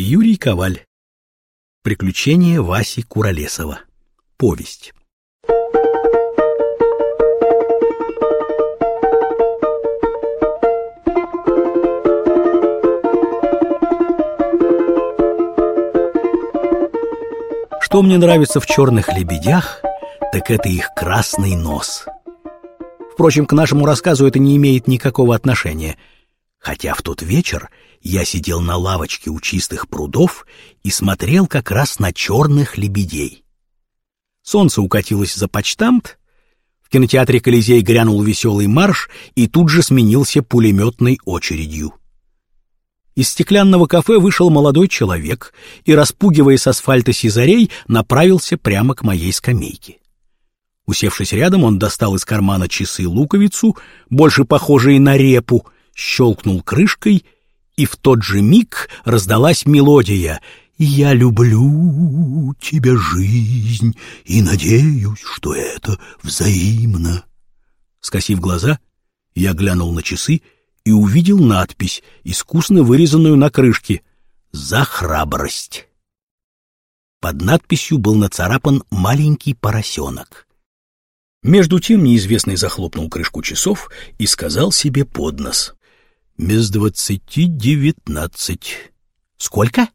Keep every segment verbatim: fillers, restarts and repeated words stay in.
Юрий Коваль. Приключения Васи Куролесова. Повесть. Что мне нравится в «Черных лебедях», так это их красный нос. Впрочем, к нашему рассказу это не имеет никакого отношения. Хотя в тот вечер я сидел на лавочке у чистых прудов и смотрел как раз на черных лебедей. Солнце укатилось за почтамт, в кинотеатре «Колизей» грянул веселый марш и тут же сменился пулеметной очередью. Из стеклянного кафе вышел молодой человек и, распугивая с асфальта сизарей, направился прямо к моей скамейке. Усевшись рядом, он достал из кармана часы-луковицу, больше похожие на репу, щелкнул крышкой, и в тот же миг раздалась мелодия «Я люблю тебя, жизнь, и надеюсь, что это взаимно». Скосив глаза, я глянул на часы и увидел надпись, искусно вырезанную на крышке «За храбрость». Под надписью был нацарапан маленький поросенок. Между тем неизвестный захлопнул крышку часов и сказал себе под нос: «Без двадцати девятнадцать». «Сколько?»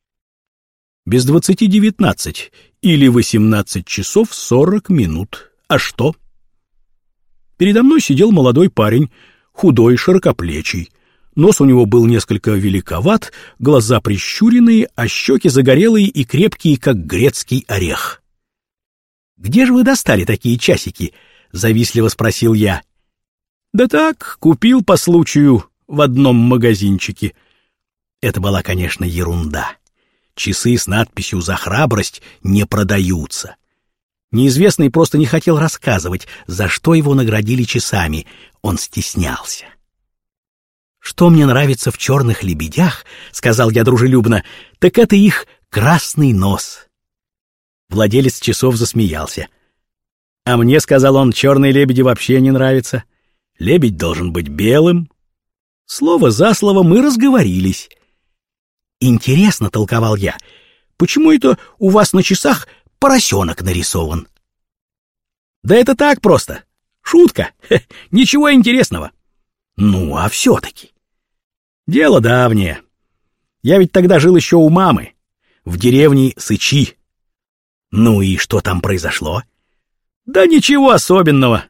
«Без двадцати девятнадцать, или восемнадцать часов сорок минут. А что?» Передо мной сидел молодой парень, худой, широкоплечий. Нос у него был несколько великоват, глаза прищуренные, а щеки загорелые и крепкие, как грецкий орех. «Где же вы достали такие часики?» — завистливо спросил я. «Да так, купил по случаю в одном магазинчике». Это была, конечно, ерунда. Часы с надписью «За храбрость» не продаются. Неизвестный просто не хотел рассказывать, за что его наградили часами. Он стеснялся. «Что мне нравится в «Черных лебедях», — сказал я дружелюбно, — так это их красный нос». Владелец часов засмеялся. «А мне, — сказал он, — черные лебеди вообще не нравятся. Лебедь должен быть белым». Слово за слово мы разговорились. «Интересно, — толковал я, — почему это у вас на часах поросенок нарисован?» «Да это так просто. Шутка. Хе, ничего интересного». «Ну, а все-таки?» «Дело давнее. Я ведь тогда жил еще у мамы, в деревне Сычи». «Ну и что там произошло?» «Да ничего особенного.